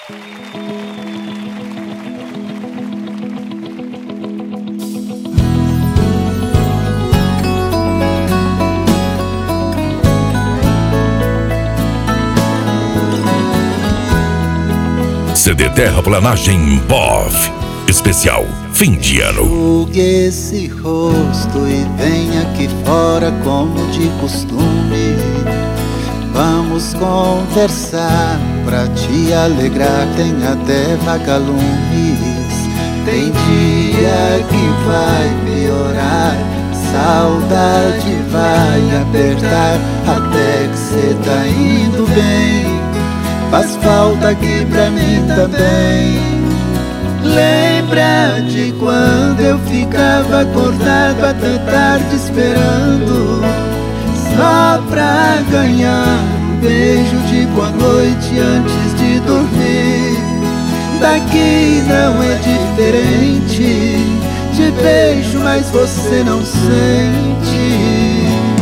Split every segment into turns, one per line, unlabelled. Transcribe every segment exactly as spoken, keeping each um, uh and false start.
C D Terraplanagem P O V especial fim de ano.
Enxugue esse rosto e venha aqui fora como de costume. Vamos conversar pra te alegrar, tem até vagalumes. Tem dia que vai piorar, saudade vai apertar, até que cê tá indo bem. Faz falta aqui pra mim também. Lembra de quando eu ficava acordado até tarde esperando, só pra ganhar um beijo de boa noite antes de dormir. Daqui não é diferente, te beijo mas você não sente.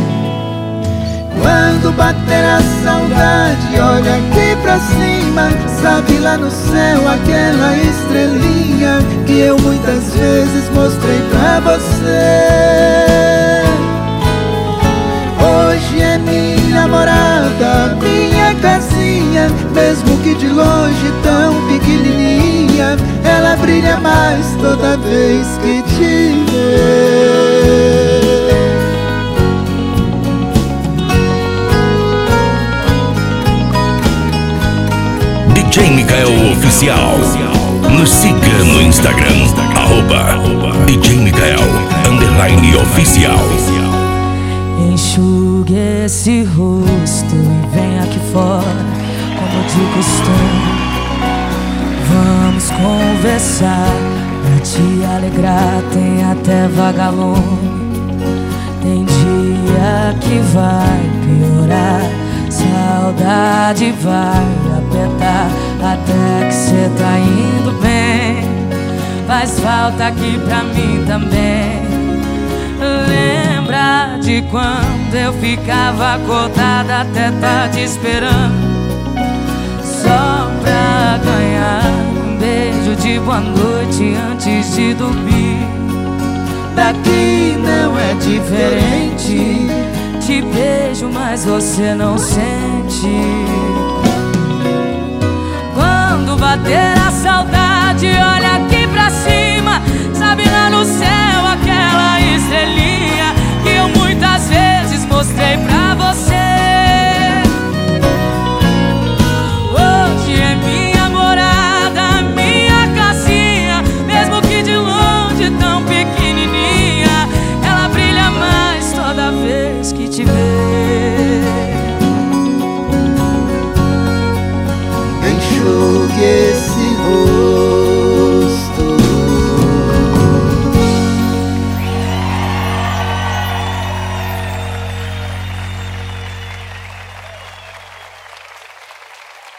Quando bater a saudade, olha aqui pra cima, sabe lá no céu aquela estrelinha que eu muitas vezes mostrei pra você. Hoje é minha morada, minha casinha, mesmo que de longe tão pequenininha, ela brilha mais toda vez que te vê.
D J Mikael Oficial. Nos siga no Instagram, arroba D J Mikael underline oficial.
Enxugue esse rosto e vem aqui fora como de costume. Vamos conversar pra te alegrar, tem até vagalume. Tem dia que vai piorar, saudade vai apertar, até que cê tá indo bem. Faz falta aqui pra mim também. Lembra de quando eu ficava acordada até tarde esperando, só pra ganhar um beijo de boa noite antes de dormir. Daqui não é diferente, te beijo mas você não sente. Quando bater a saudade, olha aqui pra cima, sabe lá no céu aquela estrelinha que eu muitas vezes mostrei pra você. Hoje é minha morada, minha casinha, mesmo que de longe tão pequenininha, ela brilha mais toda vez que te vê.
Enxugue esse